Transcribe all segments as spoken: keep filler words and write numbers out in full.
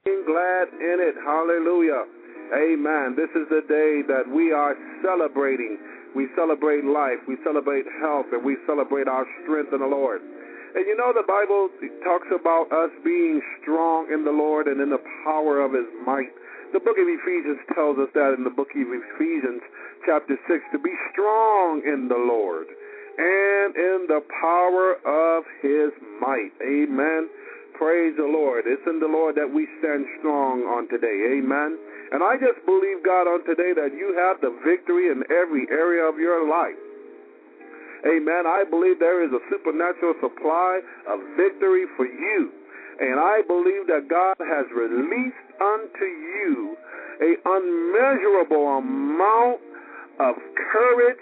glad in it. Hallelujah. Amen. This is the day that we are celebrating. We celebrate life, we celebrate health, and we celebrate our strength in the Lord. And you know, the Bible talks about us being strong in the Lord and in the power of his might. The book of Ephesians tells us that in the book of Ephesians, chapter six, to be strong in the Lord and in the power of his might. Amen. Praise the Lord. It's in the Lord that we stand strong on today. Amen. And I just believe, God, on today that you have the victory in every area of your life. Amen. I believe there is a supernatural supply of victory for you. And I believe that God has released unto you an unmeasurable amount of courage,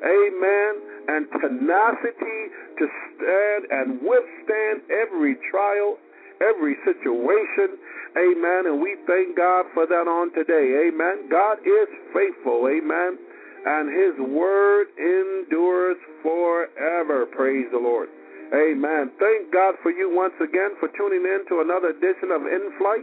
amen, and tenacity to stand and withstand every trial, every situation. Amen. And we thank God for that on today. Amen. God is faithful. Amen. And his word endures forever. Praise the Lord. Amen. Thank God for you once again for tuning in to another edition of In Flight.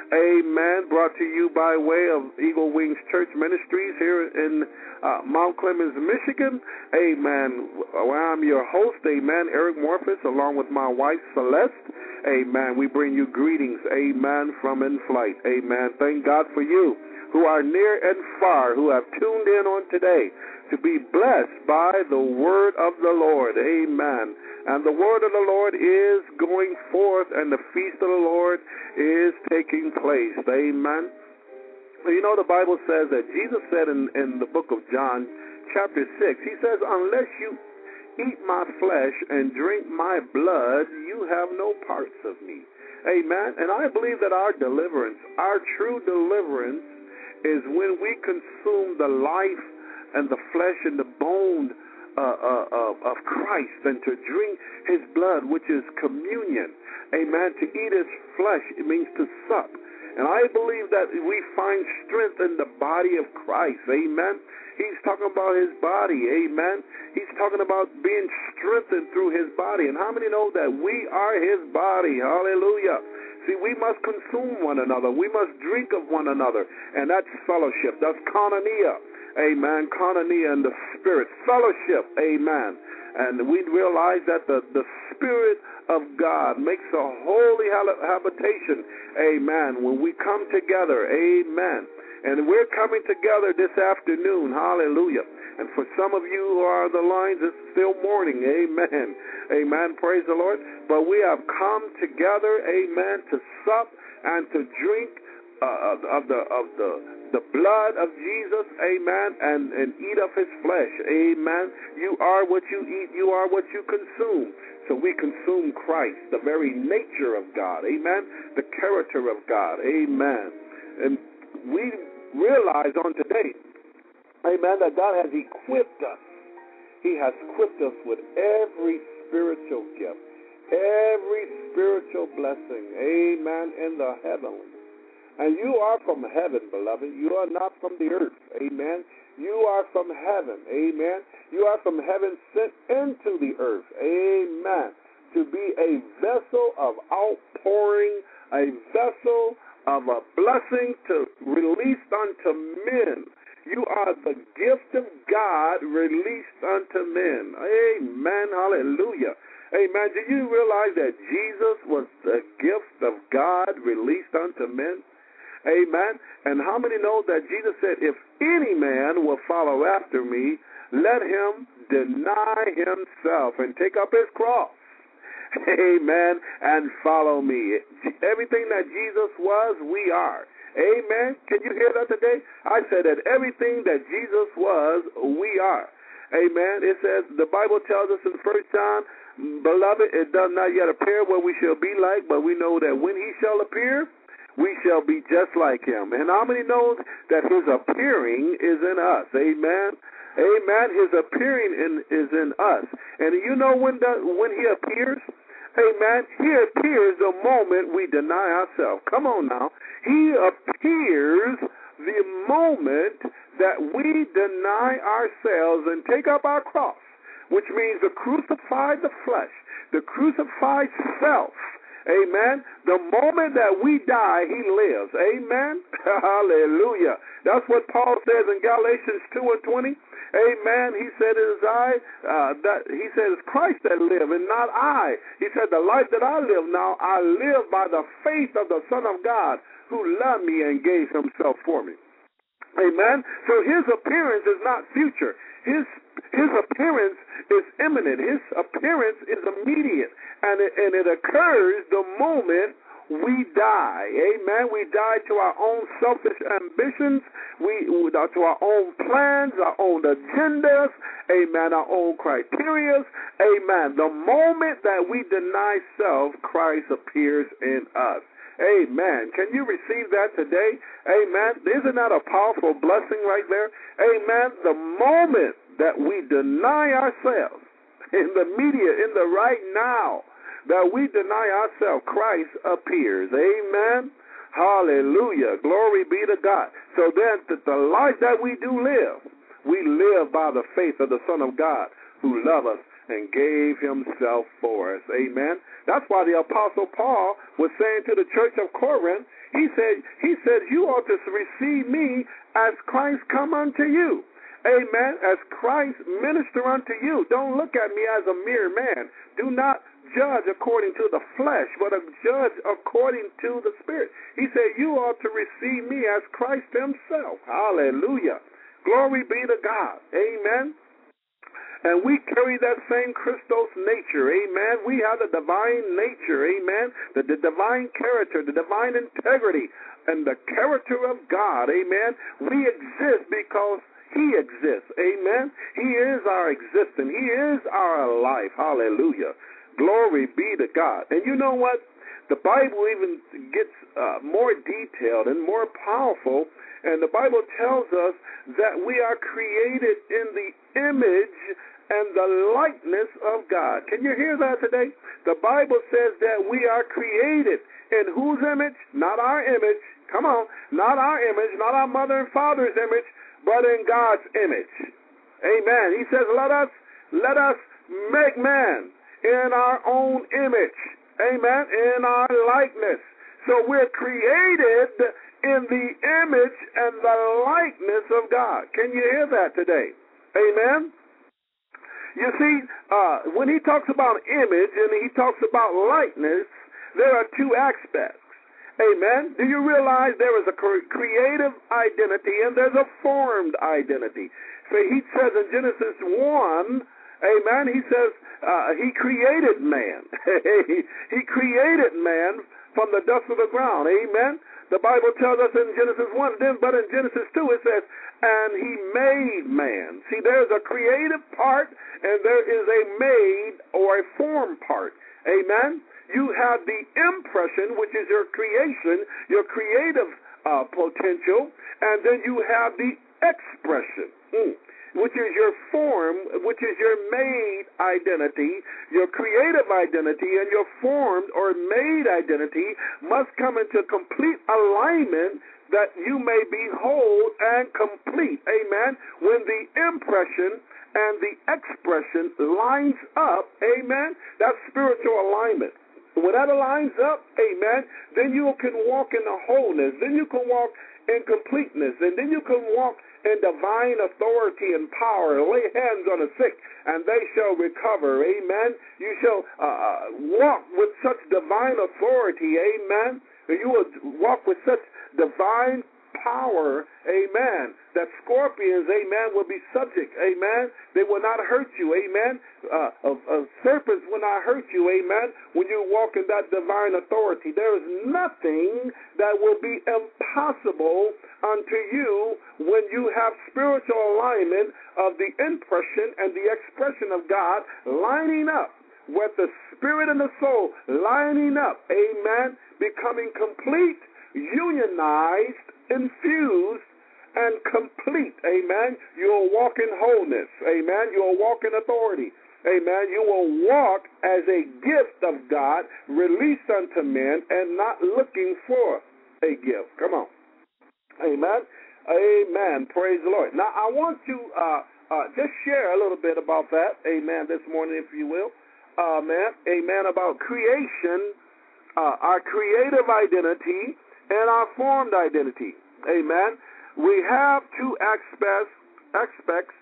Amen. Brought to you by way of Eagle Wings Church Ministries here in uh, Mount Clemens, Michigan. Amen. Well, I'm your host, amen, Eric Morphus, along with my wife, Celeste. Amen. We bring you greetings, amen, from In Flight. Amen. Thank God for you who are near and far, who have tuned in on today to be blessed by the word of the Lord. Amen. And the word of the Lord is going forth, and the feast of the Lord is taking place. Amen. You know, the Bible says that Jesus said in, in the book of John, chapter six, he says, unless you eat my flesh and drink my blood, you have no parts of me. Amen. And I believe that our deliverance, our true deliverance, is when we consume the life and the flesh and the bone uh, uh, uh, of Christ, and to drink his blood, which is communion. Amen. To eat his flesh, it means to sup. And I believe that we find strength in the body of Christ. Amen. He's talking about his body. Amen. He's talking about being strengthened through his body. And how many know that we are his body? Hallelujah. See, we must consume one another. We must drink of one another. And that's fellowship. That's koinonia. Amen. Koinonia in the spirit. Fellowship. Amen. And we realize that the, the Spirit of God makes a holy habitation. Amen. When we come together. Amen. And we're coming together this afternoon. Hallelujah. And for some of you who are on the lines, it's still morning. Amen. Amen. Praise the Lord. But we have come together, amen, to sup and to drink uh, of the of the the blood of Jesus, amen, and, and eat of his flesh. Amen. You are what you eat. You are what you consume. So we consume Christ, the very nature of God. Amen. The character of God. Amen. And we realize on today, amen, that God has equipped us. He has equipped us with every spiritual gift, every spiritual blessing, amen, in the heavenly. And you are from heaven, beloved. You are not from the earth, amen. You are from heaven, amen. You are from heaven sent into the earth, amen, to be a vessel of outpouring, a vessel of a blessing to release unto men. You are the gift of God released unto men. Amen. Hallelujah. Amen. Do you realize that Jesus was the gift of God released unto men? Amen. And how many know that Jesus said, if any man will follow after me, let him deny himself and take up his cross. Amen. And follow me. Everything that Jesus was, we are. Amen. Can you hear that today? I said that everything that Jesus was, we are. Amen. It says, the Bible tells us in First John, beloved, it does not yet appear what we shall be like, but we know that when he shall appear, we shall be just like him. And how many know that his appearing is in us? Amen. Amen. His appearing in, is in us. And you know when the, when he appears? Amen. He appears the moment we deny ourselves. Come on now. He appears the moment that we deny ourselves and take up our cross, which means to crucify the flesh, the crucified self. Amen. The moment that we die, he lives. Amen. Hallelujah. That's what Paul says in Galatians two and twenty. Amen. He said, it is I, uh, that he said, it's Christ that live and not I. He said, the life that I live now, I live by the faith of the Son of God who loved me and gave himself for me. Amen. So his appearance is not future. His his appearance is imminent. His appearance is immediate. And it, and it occurs the moment we die. Amen. We die to our own selfish ambitions. We to our own plans, our own agendas. Amen. Our own criterias. Amen. The moment that we deny self, Christ appears in us. Amen. Can you receive that today? Amen. Isn't that a powerful blessing right there? Amen. The moment that we deny ourselves in the media, in the right now, that we deny ourselves, Christ appears. Amen. Hallelujah. Glory be to God. So then the life that we do live, we live by the faith of the Son of God who loved us and gave himself for us. Amen. That's why the Apostle Paul was saying to the church of Corinth, he said, he said, you ought to receive me as Christ come unto you. Amen. As Christ minister unto you. Don't look at me as a mere man. Do not judge according to the flesh, but judge according to the Spirit. He said, you ought to receive me as Christ himself. Hallelujah. Glory be to God. Amen. And we carry that same Christos nature, amen. We have the divine nature, amen. The, the divine character, the divine integrity, and the character of God, amen. We exist because he exists, amen. He is our existence. He is our life, hallelujah. Glory be to God. And you know what? The Bible even gets uh, more detailed and more powerful, and the Bible tells us that we are created in the image and the likeness of God. Can you hear that today? The Bible says that we are created in whose image? Not our image. Come on. Not our image, not our mother and father's image, but in God's image. Amen. He says, let us, let us make man in our own image. Amen. In our likeness. So we're created in the image and the likeness of God. Can you hear that today? Amen. You see, uh, when he talks about image and he talks about likeness, there are two aspects. Amen. Do you realize there is a creative identity and there's a formed identity? So he says in Genesis one, amen, he says uh, he created man. He created man from the dust of the ground. Amen. The Bible tells us in Genesis one, then, but in Genesis two it says, and he made man. See, there's a creative part and there is a made or a form part. Amen? You have the impression, which is your creation, your creative uh, potential, and then you have the expression, mm, which is your form, which is your made identity. Your creative identity and your formed or made identity must come into complete alignment that you may be whole and complete. Amen. When the impression and the expression lines up, amen, that's spiritual alignment. When that aligns up, amen, then you can walk in the wholeness. Then you can walk in completeness. And then you can walk in divine authority and power. Lay hands on the sick, and they shall recover. Amen. You shall uh, walk with such divine authority. Amen. You will walk with such divine power, amen, that scorpions, amen, will be subject, amen. They will not hurt you, amen. Uh, uh, uh, serpents will not hurt you, amen, when you walk in that divine authority. There is nothing that will be impossible unto you when you have spiritual alignment of the impression and the expression of God lining up with the spirit and the soul lining up, amen, becoming complete, unionized, infused, and complete, amen. You'll walk in wholeness, amen. You'll walk in authority, amen. You will walk as a gift of God released unto men and not looking for a gift. Come on, amen, amen. Praise the Lord. Now, I want to uh, uh, just share a little bit about that, amen, this morning, if you will, uh, man, amen, about creation uh, our creative identity and our formed identity. Amen. We have two aspects aspects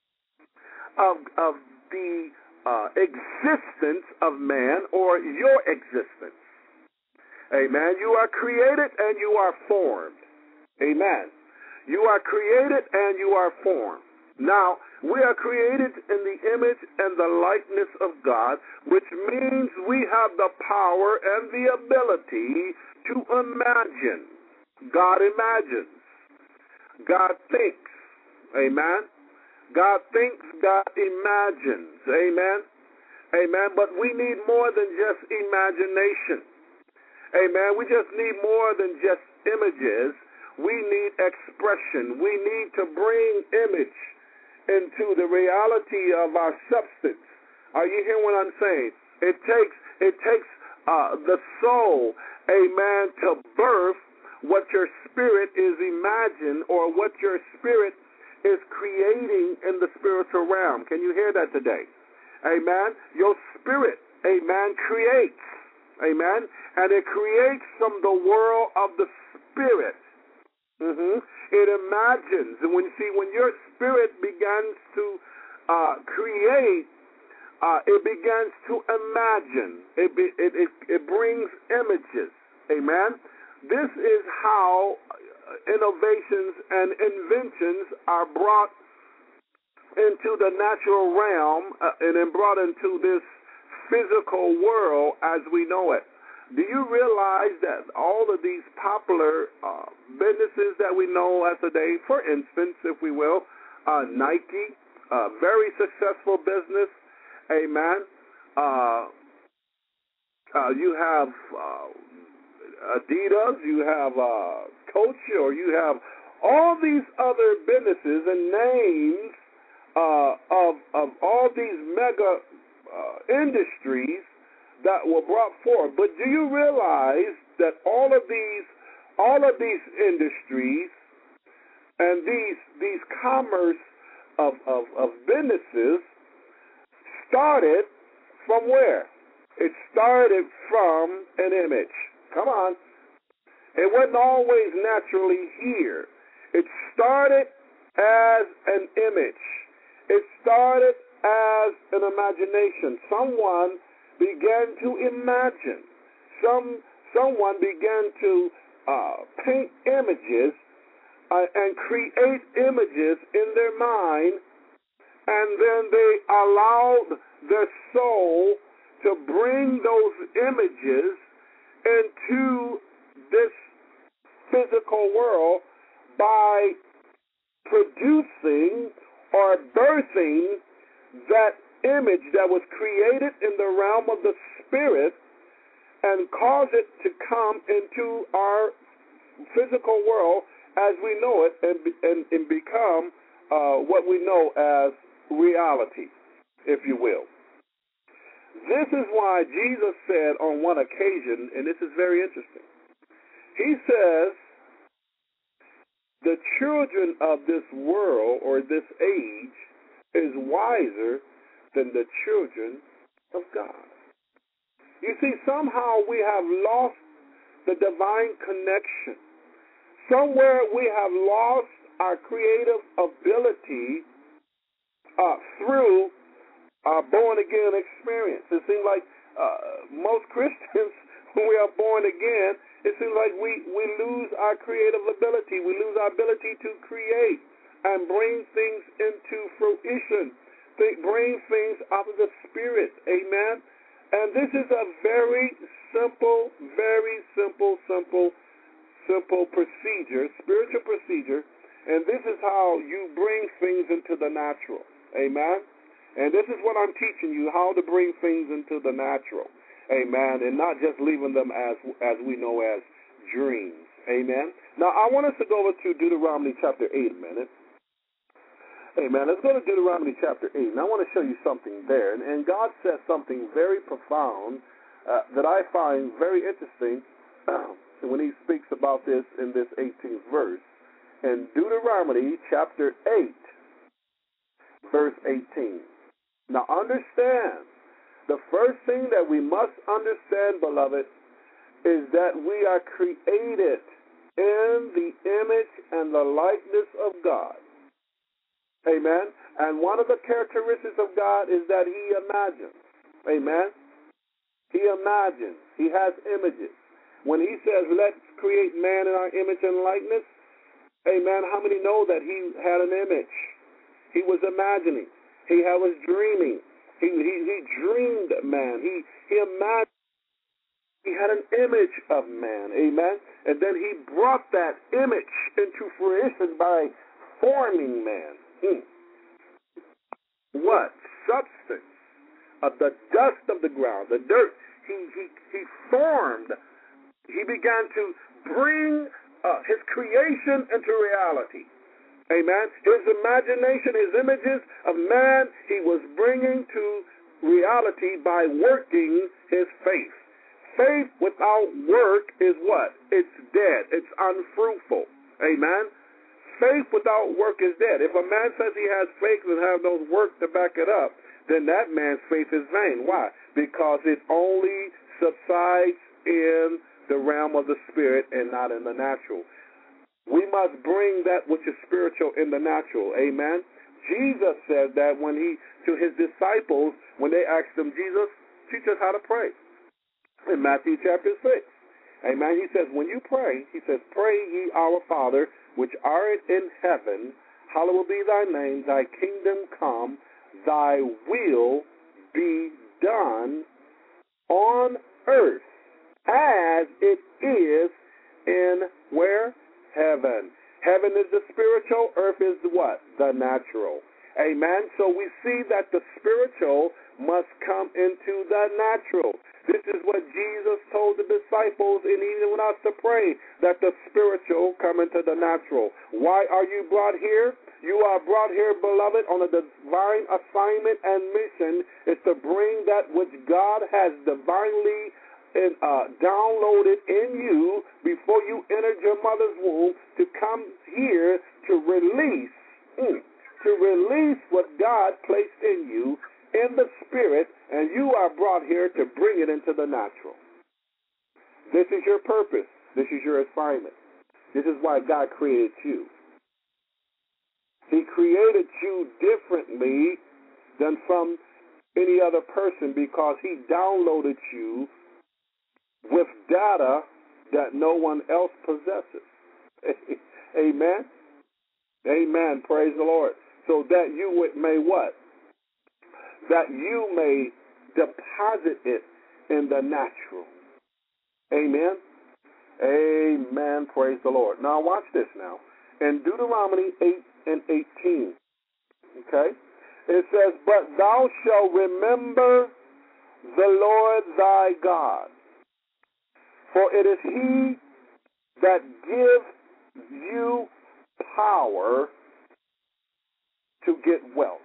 of of the uh, existence of man, or your existence. Amen. You are created and you are formed. Amen. You are created and you are formed. Now, we are created in the image and the likeness of God, which means we have the power and the ability to imagine. God imagines. God thinks. Amen. God thinks, God imagines. Amen. Amen. But we need more than just imagination. Amen. We just need more than just images. We need expression. We need to bring image into the reality of our substance. Are you hearing what I'm saying? It takes it takes uh, the soul, amen, to birth what your spirit is imagining, or what your spirit is creating in the spiritual realm. Can you hear that today? Amen. Your spirit, amen, creates. Amen. And it creates from the world of the spirit. Mm-hmm. It imagines. And when you see, when your spirit begins to uh, create, uh, it begins to imagine. It, be, it, it, it brings images. Amen. This is how innovations and inventions are brought into the natural realm uh, and then brought into this physical world as we know it. Do you realize that all of these popular uh, businesses that we know as today, for instance, if we will, uh, Nike, uh, very successful business, amen. Uh, uh, you have uh, Adidas, you have uh, Coach, or you have all these other businesses and names uh, of of all these mega uh, industries that were brought forth. But do you realize that all of these all of these industries and these these commerce of, of, of businesses started from where? It started from an image. Come on. It wasn't always naturally here. It started as an image. It started as an imagination. Someone began to imagine. Some someone began to uh, paint images uh, and create images in their mind, and then they allowed their soul to bring those images into this physical world by producing or birthing that image that was created in the realm of the spirit and cause it to come into our physical world as we know it, and, and, and become uh, what we know as reality, if you will. This is why Jesus said on one occasion, and this is very interesting, he says, the children of this world or this age is wiser than the children of God. You see, somehow we have lost the divine connection. Somewhere we have lost our creative ability uh, through our born-again experience. It seems like uh, most Christians, when we are born again, it seems like we, we lose our creative ability. We lose our ability to create and bring things into fruition. They bring things out of the spirit. Amen. And this is a very simple, very simple, simple, simple procedure, spiritual procedure. And this is how you bring things into the natural. Amen. And this is what I'm teaching you, how to bring things into the natural. Amen. And not just leaving them as as we know as dreams. Amen. Now, I want us to go over to Deuteronomy chapter eight a minute. Amen. Let's go to Deuteronomy chapter eight. And I want to show you something there. And, and God says something very profound uh, that I find very interesting when he speaks about this in this eighteenth verse. In Deuteronomy chapter eight, verse eighteen. Now understand, the first thing that we must understand, beloved, is that we are created in the image and the likeness of God. Amen. And one of the characteristics of God is that he imagines. Amen. He imagines. He has images. When he says, let's create man in our image and likeness, amen, how many know that he had an image? He was imagining. He was dreaming. He, he, he dreamed man. He, he imagined. He had an image of man. Amen. And then he brought that image into fruition by forming man. Hmm. What? Substance of the dust of the ground, the dirt. He, he, he formed. He began to bring uh, his creation into reality. Amen. His imagination, his images of man, he was bringing to reality by working his faith. Faith without work is what? It's dead. It's unfruitful. Amen. Faith without work is dead. If a man says he has faith and has no work to back it up, then that man's faith is vain. Why? Because it only subsides in the realm of the spirit and not in the natural. We must bring that which is spiritual in the natural. Amen. Jesus said that when he, to his disciples, when they asked him, Jesus, teach us how to pray. In Matthew chapter six. Amen. He says, when you pray, he says, pray ye our Father, which art in heaven, hallowed be thy name, thy kingdom come, thy will be done on earth as it is in where? Heaven. Heaven is the spiritual, earth is the what? The natural. Amen. So we see that the spiritual must come into the natural. This is what Jesus told the disciples and even us to pray, that the spiritual come into the natural. Why are you brought here? You are brought here, beloved, on a divine assignment and mission is to bring that which God has divinely and, uh, downloaded in you before you entered your mother's womb to come here to release, mm, to release what God placed in you in the spirit, and you are brought here to bring it into the natural. This is your purpose. This is your assignment. This is why God created you. He created you differently than from any other person because he downloaded you with data that no one else possesses. Amen? Amen. Praise the Lord. So that you may what? That you may deposit it in the natural. Amen? Amen. Praise the Lord. Now watch this now. In Deuteronomy eight and eighteen, okay, it says, but thou shalt remember the Lord thy God, for it is he that gives you power to get wealth.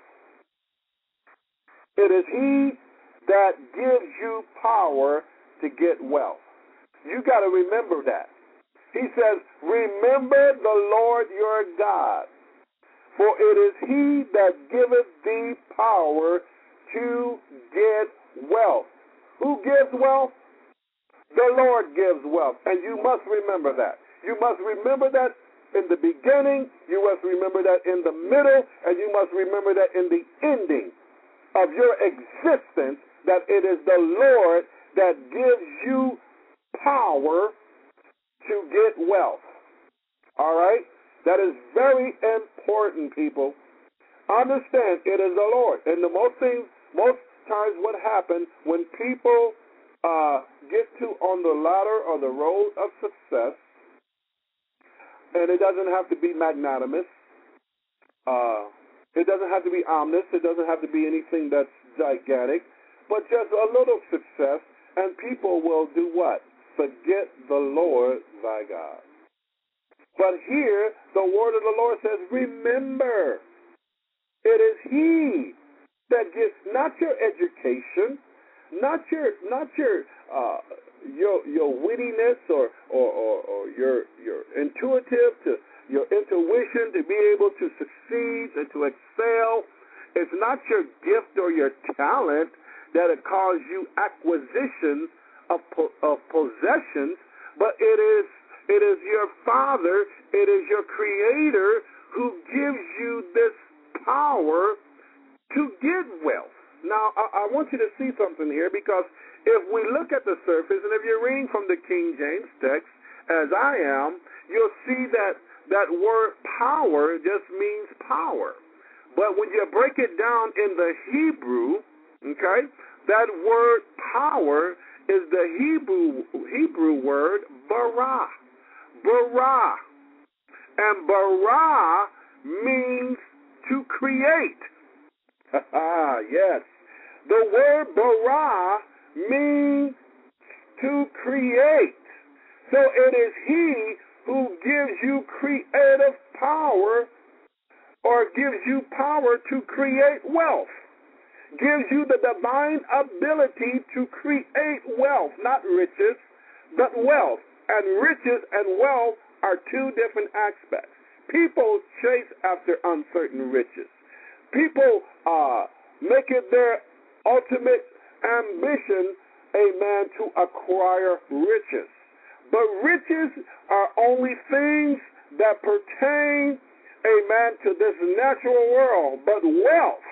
It is he that gives you power to get wealth. You got to remember that. He says, remember the Lord your God, for it is he that giveth thee power to get wealth. Who gives wealth? The Lord gives wealth. And you must remember that. You must remember that in the beginning, you must remember that in the middle, and you must remember that in the ending of your existence, that it is the Lord that gives you power to get wealth. All right? That is very important, people. Understand, it is the Lord. And the most things, most times what happens when people uh, get to on the ladder or the road of success, and it doesn't have to be magnanimous, uh, it doesn't have to be ominous, it doesn't have to be anything that's gigantic, but just a little success, and people will do what? Forget the Lord thy God. But here, the word of the Lord says, remember, it is he that gives, not your education, not your, not your, uh, your, your wittiness or, or, or, or your, your intuitive to your intuition to be able to succeed and to excel. It's not your gift or your talent that it cause you acquisition of, po- of possessions, but it is it is your Father, it is your Creator who gives you this power to get wealth. Now, I, I want you to see something here, because if we look at the surface, and if you're reading from the King James text, as I am, you'll see that that word power just means power. But when you break it down in the Hebrew, okay, that word power is the Hebrew Hebrew word bara. Bara. And bara means to create. Yes. The word bara means to create. So it is He who gives you creative power, or gives you power to create wealth. Gives you the divine ability to create wealth, not riches, but wealth. And riches and wealth are two different aspects. People chase after uncertain riches. People uh, make it their ultimate ambition, amen, to acquire riches. But riches are only things that pertain, amen, to this natural world. But wealth,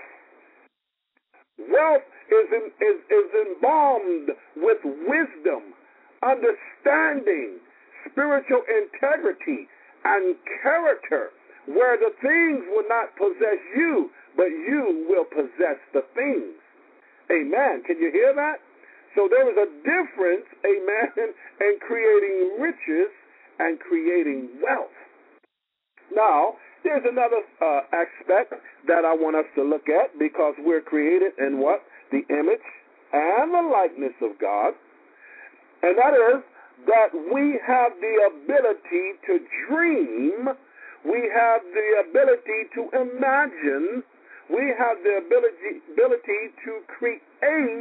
wealth is, in, is, is embalmed with wisdom, understanding, spiritual integrity, and character, where the things will not possess you, but you will possess the things. Amen. Can you hear that? So there is a difference, amen, in creating riches and creating wealth. Now, there's another uh, aspect that I want us to look at, because we're created in what? The image and the likeness of God. And that is that we have the ability to dream. We have the ability to imagine. We have the ability, ability to create.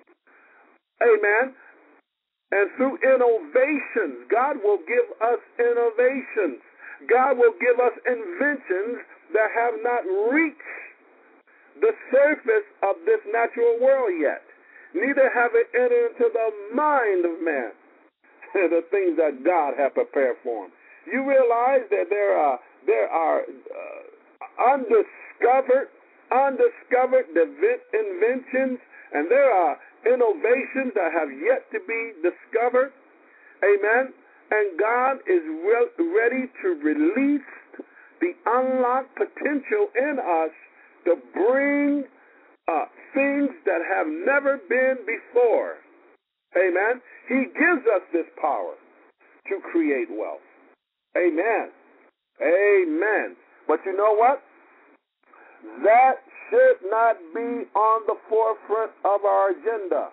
Amen. And through innovations, God will give us innovations. God will give us inventions that have not reached the surface of this natural world yet. Neither have it entered into the mind of man, the things that God has prepared for him. You realize that there are there are uh, undiscovered, undiscovered inventions, and there are innovations that have yet to be discovered. Amen. And God is re- ready to release the unlocked potential in us to bring uh, things that have never been before. Amen. He gives us this power to create wealth. Amen. Amen. But you know what? That should not be on the forefront of our agenda.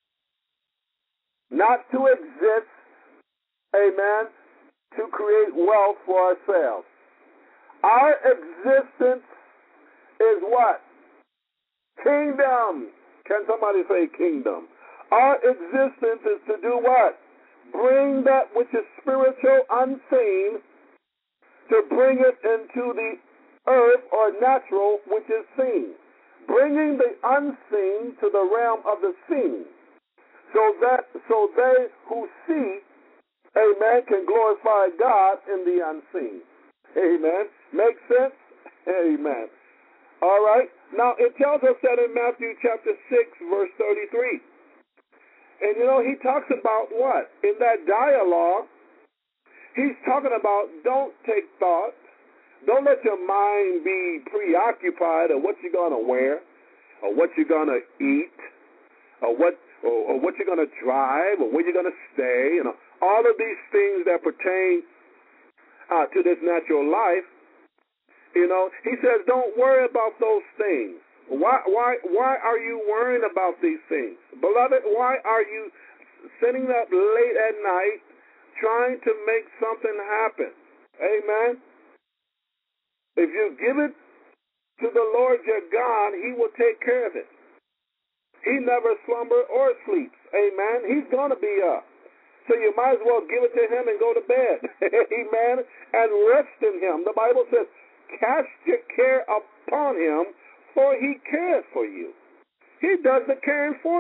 Not to exist, amen, to create wealth for ourselves. Our existence is what? Kingdom. Can somebody say kingdom? Our existence is to do what? Bring that which is spiritual, unseen, to bring it into the earth or natural, which is seen. Bringing the unseen to the realm of the seen. So that so they who see, amen, can glorify God in the unseen. Amen. Make sense? Amen. All right. Now, it tells us that in Matthew chapter six, verse thirty-three. And, you know, he talks about what? In that dialogue, he's talking about don't take thought. Don't let your mind be preoccupied of what you're going to wear, or what you're going to eat, or what or, or what you're going to drive, or where you're going to stay, you know, all of these things that pertain uh, to this natural life. You know, he says, don't worry about those things. Why, why, why are you worrying about these things? Beloved, why are you sitting up late at night trying to make something happen? Amen. If you give it to the Lord your God, he will take care of it. He never slumbers or sleeps. Amen. He's going to be up. So you might as well give it to him and go to bed. Amen. And rest in him. The Bible says, cast your care upon him, for he cares for you. He does the caring for you.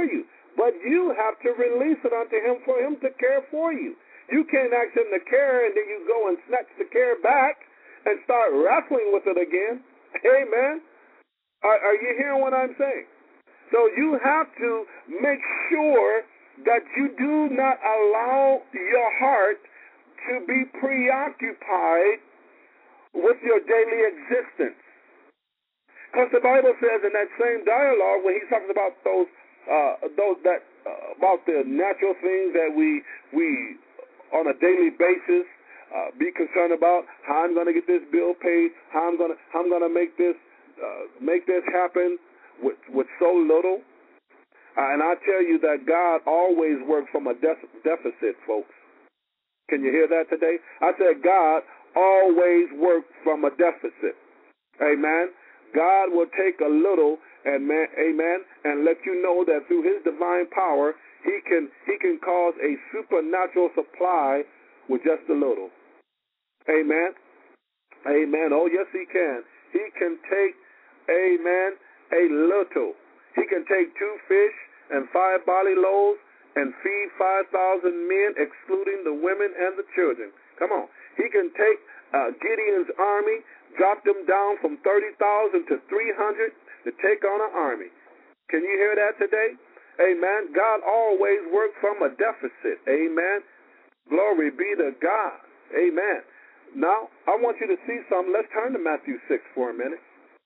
But you have to release it unto him for him to care for you. You can't ask him to care and then you go and snatch the care back and start wrestling with it again. Amen. Are, are you hearing what I'm saying? So you have to make sure that you do not allow your heart to be preoccupied with your daily existence. Because the Bible says in that same dialogue, when he talks about those, uh, those that uh, about the natural things that we we on a daily basis uh, be concerned about, how I'm going to get this bill paid, how I'm going to how I'm going to make this uh, make this happen with with so little. Uh, and I tell you that God always works from a def- deficit, folks. Can you hear that today? I said God always works from a deficit. Amen. God will take a little and man, amen, and let you know that through his divine power, he can he can cause a supernatural supply with just a little. Amen. Amen. Oh, yes, he can. He can take, amen, a little. He can take two fish and five barley loaves and feed five thousand men, excluding the women and the children. Come on. He can take uh, Gideon's army, drop them down from thirty thousand to three hundred to take on an army. Can you hear that today? Amen. God always works from a deficit. Amen. Glory be to God. Amen. Now, I want you to see something. Let's turn to Matthew six for a minute.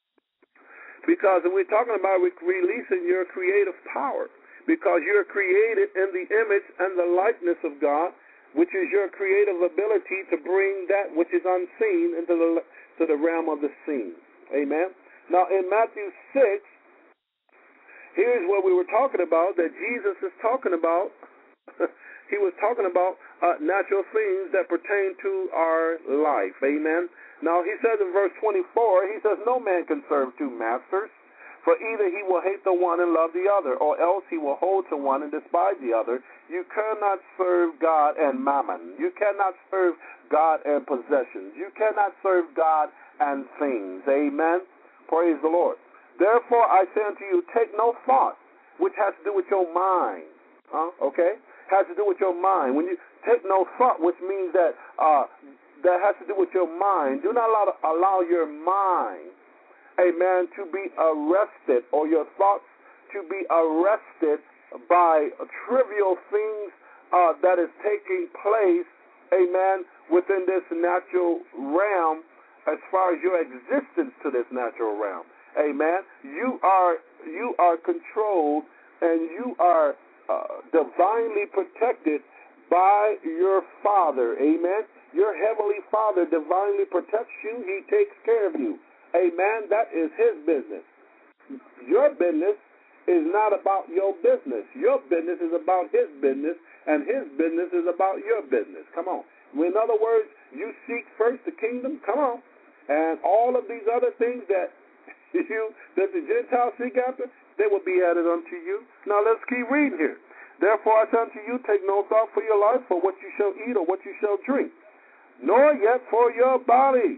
Because we're talking about releasing your creative power. Because you're created in the image and the likeness of God, which is your creative ability to bring that which is unseen into the to the realm of the seen. Amen. Now in Matthew six, here's what we were talking about, that Jesus is talking about. He was talking about uh, natural things that pertain to our life. Amen. Now he says in verse twenty-four, he says, no man can serve two masters, for either he will hate the one and love the other, or else he will hold to one and despise the other. You cannot serve God and mammon. You cannot serve God and possessions. You cannot serve God and things. Amen. Praise the Lord. Therefore I say unto you, take no thought, which has to do with your mind. Huh? Okay? Has to do with your mind. When you take no thought, which means that uh, that has to do with your mind. Do not allow, allow your mind, amen, to be arrested, or your thoughts to be arrested by trivial things uh, that is taking place, amen, within this natural realm as far as your existence to this natural realm. Amen. You are you are controlled and you are uh, divinely protected by your Father. Amen. Your heavenly Father divinely protects you. He takes care of you. Amen. That is his business. Your business is not about your business. Your business is about his business, and his business is about your business. Come on. In other words, you seek first the kingdom. Come on. And all of these other things that you that the Gentiles seek after, they will be added unto you. Now let's keep reading here. Therefore I say unto you, take no thought for your life, for what you shall eat or what you shall drink, nor yet for your body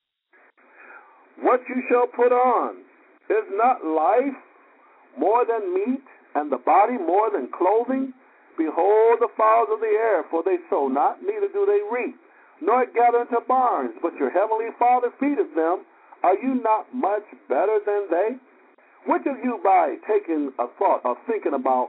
what you shall put on. Is not life more than meat, and the body more than clothing? Behold the fowls of the air, for they sow not, neither do they reap, nor gather into barns, but your heavenly Father feedeth them. Are you not much better than they? Which of you, by taking a thought of thinking about,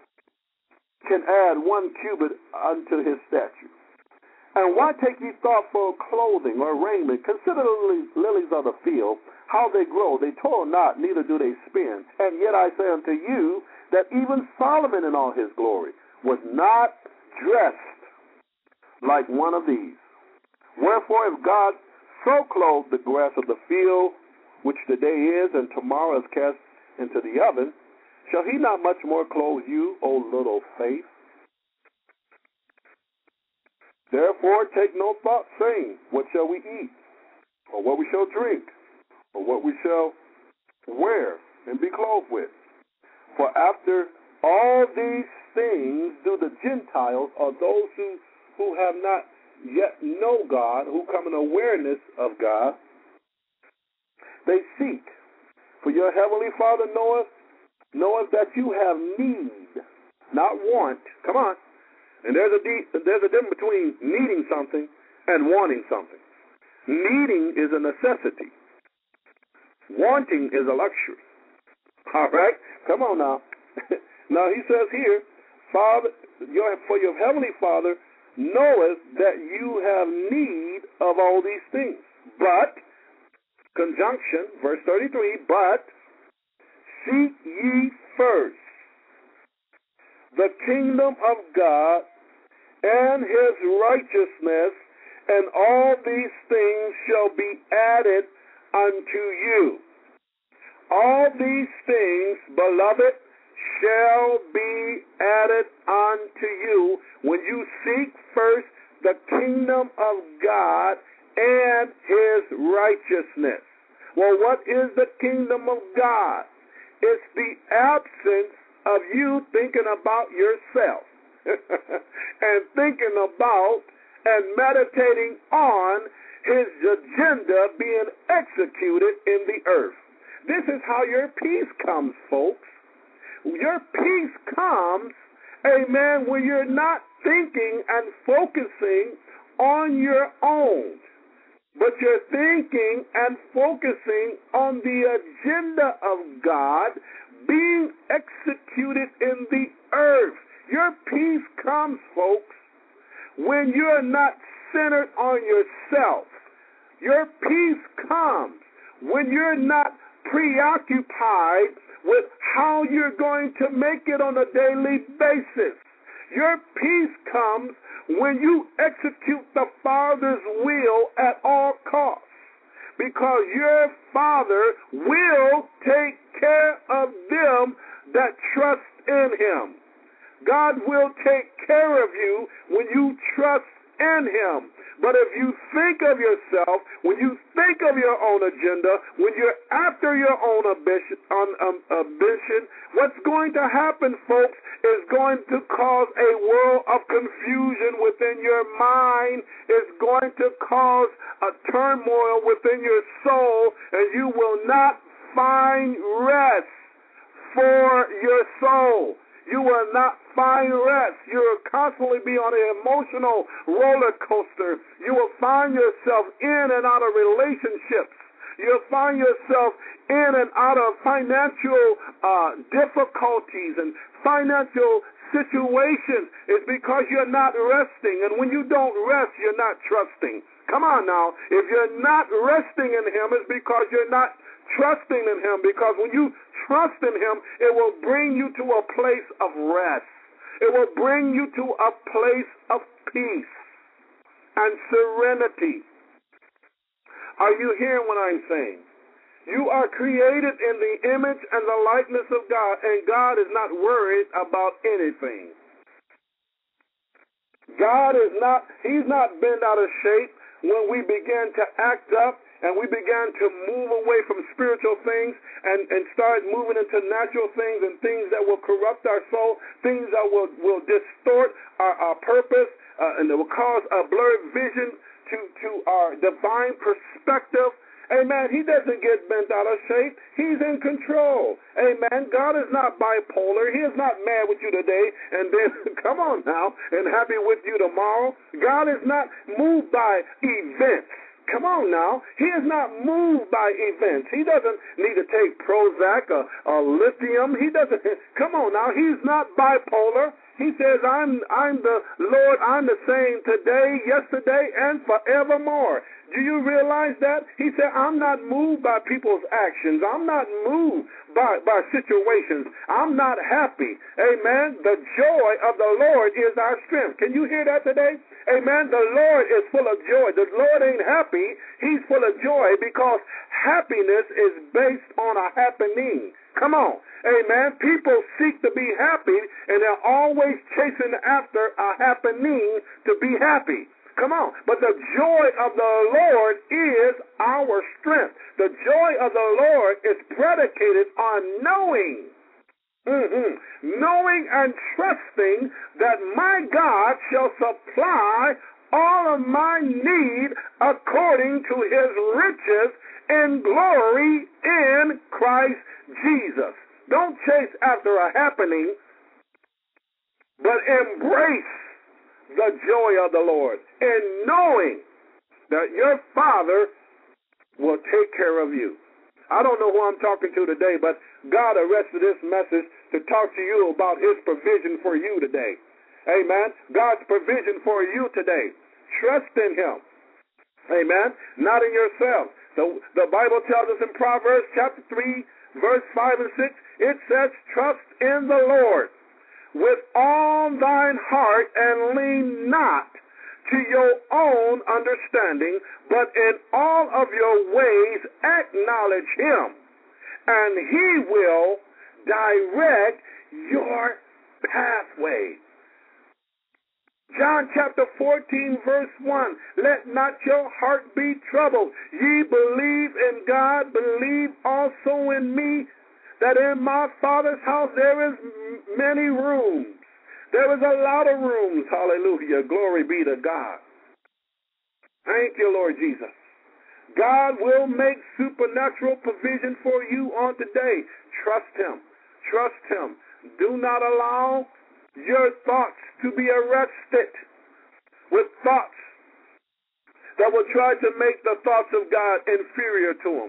can add one cubit unto his stature? And why take ye thought for clothing or raiment? Consider the lilies of the field, how they grow. They toil not, neither do they spin. And yet I say unto you, that even Solomon in all his glory was not dressed like one of these. Wherefore, if God so clothe the grass of the field, which today is and tomorrow is cast into the oven, shall he not much more clothe you, O little faith? Therefore take no thought, saying, what shall we eat, or what we shall drink, or what we shall wear and be clothed with? For after all these things do the Gentiles, or those who, who have not yet know God, who come in awareness of God, they seek. For your heavenly Father knoweth, knoweth that you have need not want. Come on. And there's a, de- there's a difference between needing something and wanting something. Needing is a necessity. Wanting is a luxury. All right? Come on now. Now he says here, Father, your, for your heavenly Father knoweth that you have need of all these things. But, conjunction, verse thirty-three, but seek ye first the kingdom of God and his righteousness, and all these things shall be added unto you. All these things, beloved, shall be added unto you when you seek first the kingdom of God and his righteousness. Well, what is the kingdom of God? It's the absence of you thinking about yourself and thinking about and meditating on his agenda being executed in the earth. This is how your peace comes, folks. Your peace comes, amen, when you're not thinking and focusing on your own, but you're thinking and focusing on the agenda of God being executed in the earth. Your peace comes, folks, when you're not centered on yourself. Your peace comes when you're not preoccupied with how you're going to make it on a daily basis. Your peace comes when you execute the Father's will at all costs, because your Father will take care of them that trust in him. God will take care of you when you trust in him. But if you think of yourself, when you think of your own agenda, when you're after your own ambition, um, ambition, what's going to happen, folks, is going to cause a world of confusion within your mind. It's going to cause a turmoil within your soul, and you will not find rest for your soul. You will not find rest. You will constantly be on an emotional roller coaster. You will find yourself in and out of relationships. You'll find yourself in and out of financial uh, difficulties and financial situations. It's because you're not resting. And when you don't rest, you're not trusting. Come on now. If you're not resting in him, it's because you're not trusting in him, because when you trust in him, it will bring you to a place of rest. It will bring you to a place of peace and serenity. Are you hearing what I'm saying? You are created in the image and the likeness of God, and God is not worried about anything. God is not, he's not bent out of shape when we begin to act up and we began to move away from spiritual things and, and start moving into natural things and things that will corrupt our soul, things that will, will distort our, our purpose, uh, and that will cause a blurred vision to, to our divine perspective. Amen. He doesn't get bent out of shape. He's in control. Amen. God is not bipolar. He is not mad with you today and then come on now and happy with you tomorrow. God is not moved by events. Come on now. He is not moved by events. He doesn't need to take Prozac or, or lithium. He doesn't. Come on now. He's not bipolar. He says, I'm, I'm the Lord. I'm the same today, yesterday, and forevermore. Do you realize that? He said, I'm not moved by people's actions. I'm not moved by, by situations. I'm not happy. Amen. The joy of the Lord is our strength. Can you hear that today? Amen. The Lord is full of joy. The Lord ain't happy. He's full of joy because happiness is based on a happening. Come on. Amen. People seek to be happy, and they're always chasing after a happening to be happy. Come on. But the joy of the Lord is our strength. The joy of the Lord is predicated on knowing. Mm-hmm. Knowing and trusting that my God shall supply all of my need according to his riches in glory in Christ Jesus. Don't chase after a happening. but embrace the joy of the Lord in knowing that your Father will take care of you. I don't know who I'm talking to today, but God arrested this message to talk to you about his provision for you today. Amen. God's provision for you today. Trust in him. Amen. Not in yourself. The, the Bible tells us in Proverbs chapter three, verse five and six, it says, trust in the Lord with all thine heart and lean not to your own understanding, but in all of your ways acknowledge him, and he will direct your pathway. John chapter fourteen, verse one, let not your heart be troubled. Ye believe in God, believe also in me, that in my Father's house there is many rooms. There is a lot of rooms. Hallelujah. Glory be to God. Thank you, Lord Jesus. God will make supernatural provision for you on today. Trust him. Trust him. Do not allow your thoughts to be arrested with thoughts that will try to make the thoughts of God inferior to him.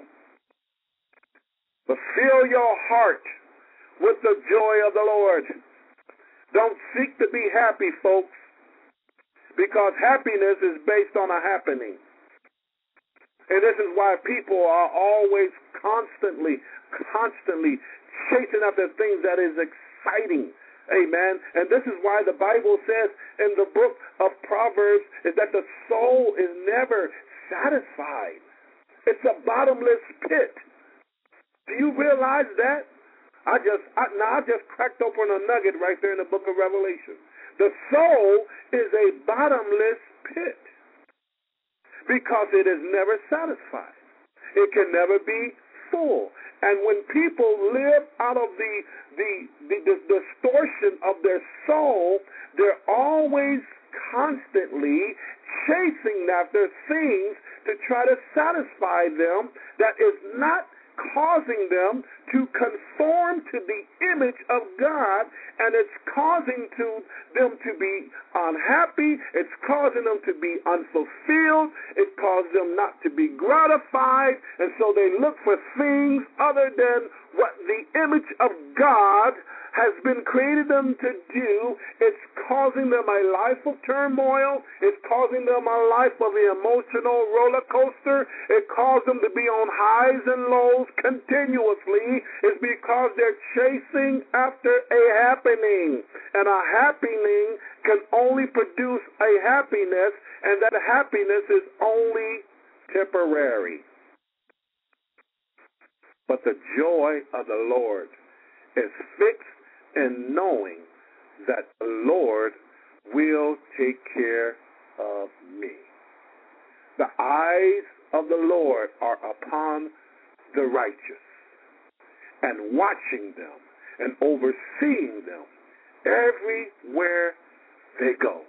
But fill your heart with the joy of the Lord. Don't seek to be happy, folks, because happiness is based on a happening. And this is why people are always constantly, constantly chasing after things that is exciting. Amen. And this is why the Bible says in the book of Proverbs is that the soul is never satisfied. It's a bottomless pit. Do you realize that? I just, I, now I just cracked open a nugget right there in the book of Revelation. The soul is a bottomless pit because it is never satisfied. It can never be full. And when people live out of the, the, the, the distortion of their soul, they're always constantly chasing after things to try to satisfy them that is not causing them to conform to the image of God, and it's causing to them to be unhappy, it's causing them to be unfulfilled, it causes them not to be gratified, and so they look for things other than what the image of God has been created them to do. It's causing them a life of turmoil. It's causing them a life of the emotional roller coaster. It causes them to be on highs and lows continuously. It's because they're chasing after a happening. And a happening can only produce a happiness, and that happiness is only temporary. But the joy of the Lord is fixed in knowing that the Lord will take care of me. The eyes of the Lord are upon the righteous, and watching them and overseeing them everywhere they go.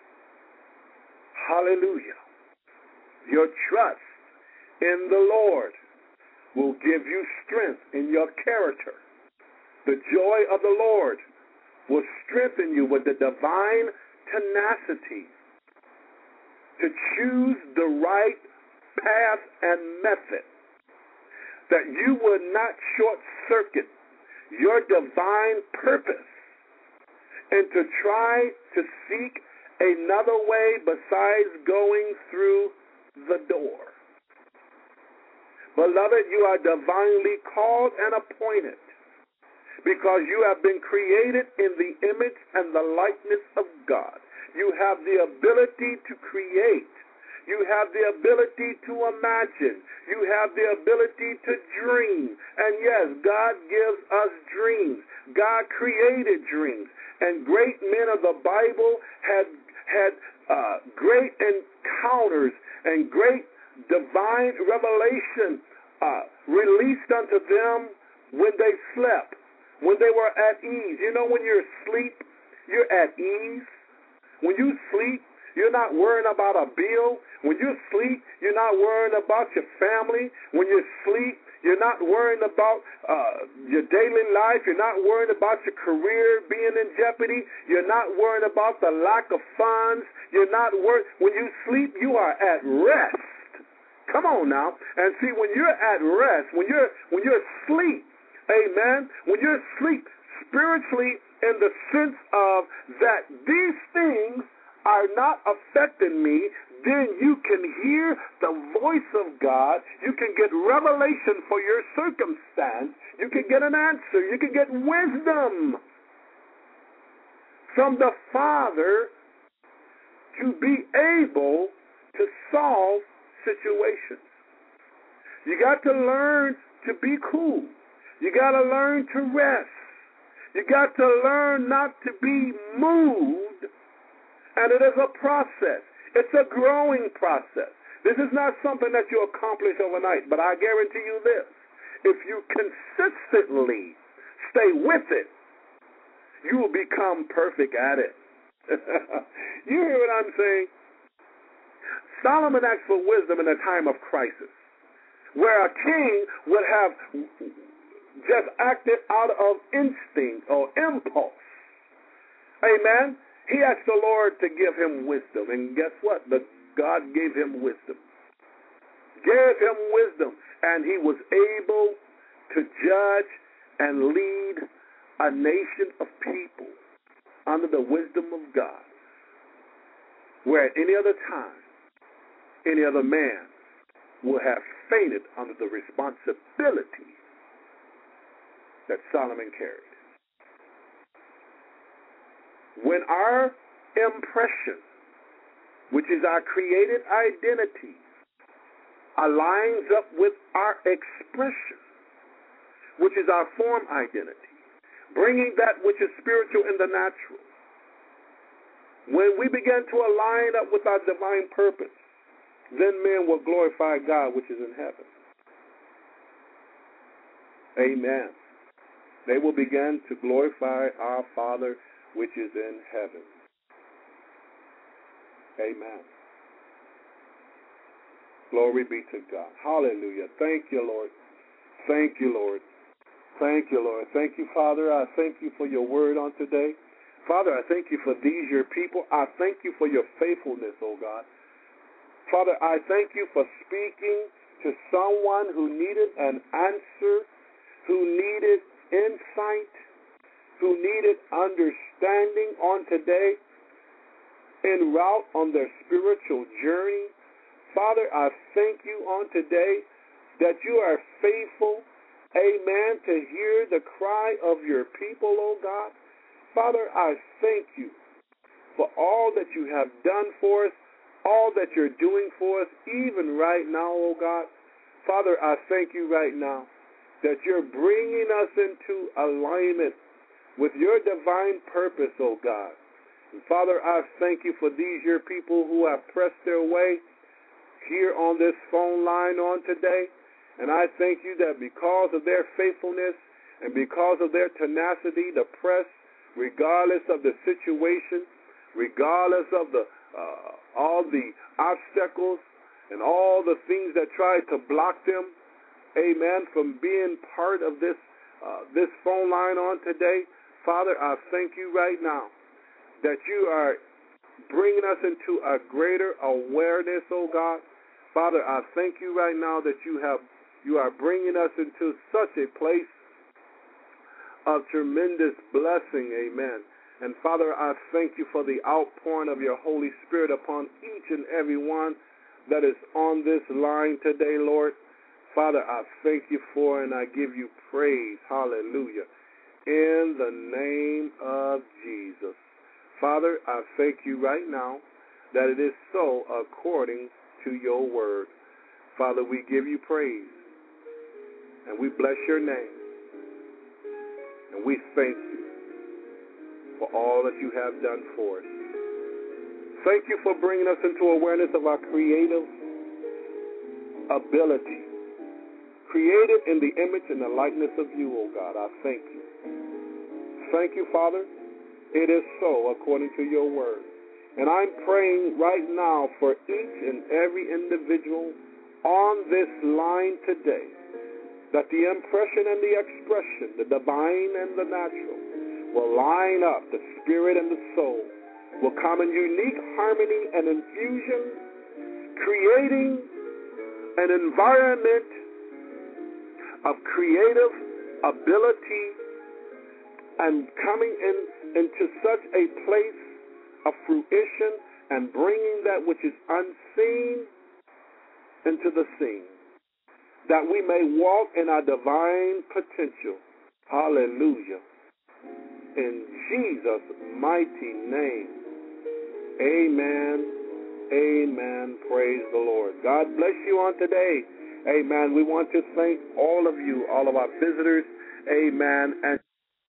Hallelujah. Your trust in the Lord will give you strength in your character. The joy of the Lord will strengthen you with the divine tenacity to choose the right path and method, that you will not short-circuit your divine purpose and to try to seek another way besides going through the door. Beloved, you are divinely called and appointed, because you have been created in the image and the likeness of God. You have the ability to create. You have the ability to imagine. You have the ability to dream. And yes, God gives us dreams. God created dreams. And great men of the Bible had, had uh, great encounters and great divine revelation uh, released unto them when they slept. When they were at ease. You know, when you're asleep, you're at ease. When you sleep, you're not worrying about a bill. When you sleep, you're not worrying about your family. When you sleep, You're not worrying about uh, your daily life. You're not worrying about your career being in jeopardy. You're not worrying about the lack of funds. You're not worried. When you sleep, you are at rest. Come on now. And see, when you're at rest, when you're when you're asleep, amen, when you're asleep spiritually in the sense of that these things are not affecting me, then you can hear the voice of God. You can get revelation for your circumstance. You can get an answer. You can get wisdom from the Father to be able to solve situations. You got to learn to be cool. You got to learn to rest. You got to learn not to be moved. And it is a process. It's a growing process. This is not something that you accomplish overnight, but I guarantee you this. If you consistently stay with it, you will become perfect at it. You hear what I'm saying? Solomon asked for wisdom in a time of crisis, where a king would have just acted out of instinct or impulse. Amen? He asked the Lord to give him wisdom, and guess what? The God gave him wisdom. Gave him wisdom, and he was able to judge and lead a nation of people under the wisdom of God, where at any other time, any other man will have fainted under the responsibility that Solomon carried. When our impression, which is our created identity, aligns up with our expression, which is our form identity, bringing that which is spiritual in the natural, when we begin to align up with our divine purpose, then men will glorify God which is in heaven. Amen. They will begin to glorify our Father which is in heaven. Amen. Glory be to God. Hallelujah. Thank you, Lord. Thank you, Lord. Thank you, Lord. Thank you, Father. I thank you for your word on today. Father, I thank you for these, your people. I thank you for your faithfulness, oh God. Father, I thank you for speaking to someone who needed an answer, who needed insight, who needed understanding on today, en route on their spiritual journey. Father, I thank you on today that you are faithful, amen, to hear the cry of your people, oh God. Father, I thank you for all that you have done for us, all that you're doing for us, even right now, oh God. Father, I thank you right now that you're bringing us into alignment with your divine purpose, oh God. And Father, I thank you for these your people who have pressed their way here on this phone line on today. And I thank you that because of their faithfulness and because of their tenacity to press, regardless of the situation, regardless of the uh, all the obstacles and all the things that try to block them, amen, from being part of this uh, this phone line on today. Father, I thank you right now that you are bringing us into a greater awareness, oh God. Father, I thank you right now that you have you are bringing us into such a place of tremendous blessing, amen. And Father, I thank you for the outpouring of your Holy Spirit upon each and every one that is on this line today, Lord. Father, I thank you for and I give you praise. Hallelujah. In the name of Jesus. Father, I thank you right now that it is so according to your word. Father, we give you praise and we bless your name and we thank you for all that you have done for us. Thank you for bringing us into awareness of our creative ability, created in the image and the likeness of you, O God. I thank you. Thank you, Father. It is so according to your word. And I'm praying right now for each and every individual on this line today that the impression and the expression, the divine and the natural, will line up. The spirit and the soul will come in unique harmony and infusion, creating an environment of creative ability and coming in into such a place of fruition and bringing that which is unseen into the seen, that we may walk in our divine potential. Hallelujah. In Jesus' mighty name. Amen. Amen. Praise the Lord. God bless you on today. Amen. We want to thank all of you, all of our visitors. Amen. And